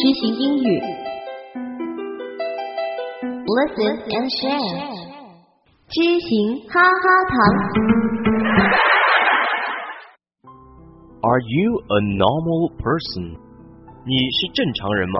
知行英语 Listen and share 知行哈哈堂 Are you a normal person? 你是正常人吗？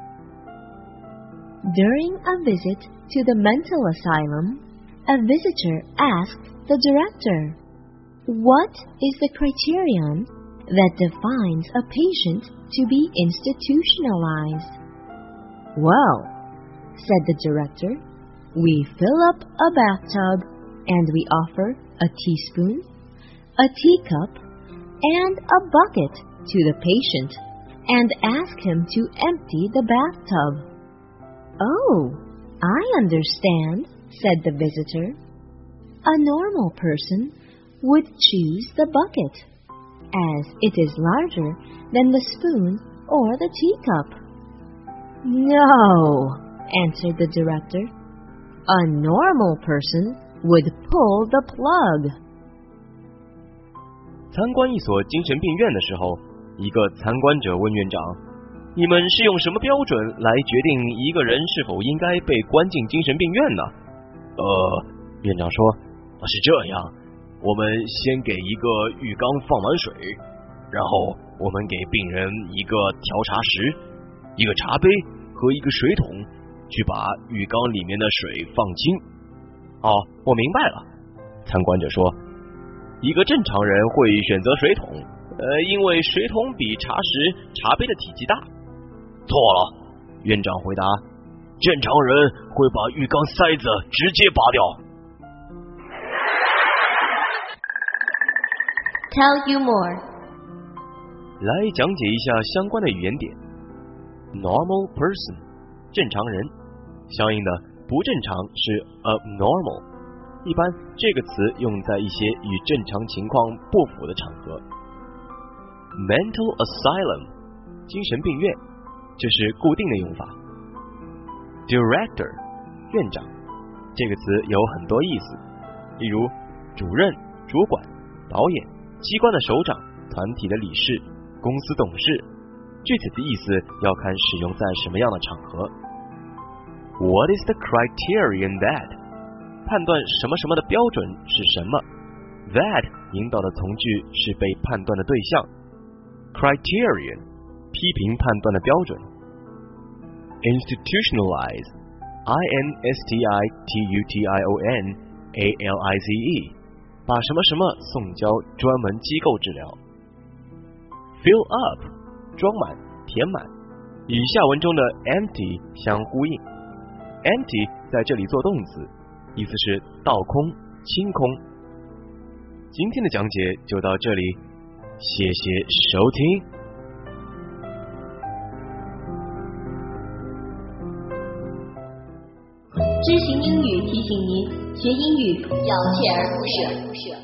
During a visit to the mental asylum, a visitor asked the director, What is the criterion that defines a patient to be institutionalized? Well, said the director, we fill up a bathtub and we offer a teaspoon, a teacup, and a bucket to the patient and ask him to empty the bathtub. Oh, I understand, said the visitor. A normal person would choose the bucket, as it is larger than the spoon or the teacup. No, answered the director. A normal person would pull the plug. 参观一所精神病院的时候，一个参观者问院长：“你们是用什么标准来决定一个人是否应该被关进精神病院呢？”院长说：“是这样，我们先给一个浴缸放满水，然后我们给病人一个调茶石、一个茶杯和一个水桶，去把浴缸里面的水放清。”哦，我明白了，参观者说。一个正常人会选择水桶，因为水桶比茶石、茶杯的体积大。错了，院长回答，正常人会把浴缸塞子直接拔掉。 Tell you more. 来讲解一下相关的语言点。Normal person， 正常人，相应的不正常是 abnormal。一般这个词用在一些与正常情况不符的场合。Mental asylum 精神病院，这是固定的用法。Director 院长，这个词有很多意思，例如主任、主管、导演、机关的首长、团体的理事、公司董事。具体的意思要看使用在什么样的场合。What is the criterion that？判断什么什么的标准是什么 ？That 引导的从句是被判断的对象 ，criterion 批评判断的标准 ，institutionalize institutionalize 把什么什么送交专门机构治疗 ，fill up 装满填满，与下文中的 empty 相呼应 ，empty 在这里做动词。意思是倒空、清空。今天的讲解就到这里，谢谢收听。 知行英语提醒您，学英语要锲而不舍。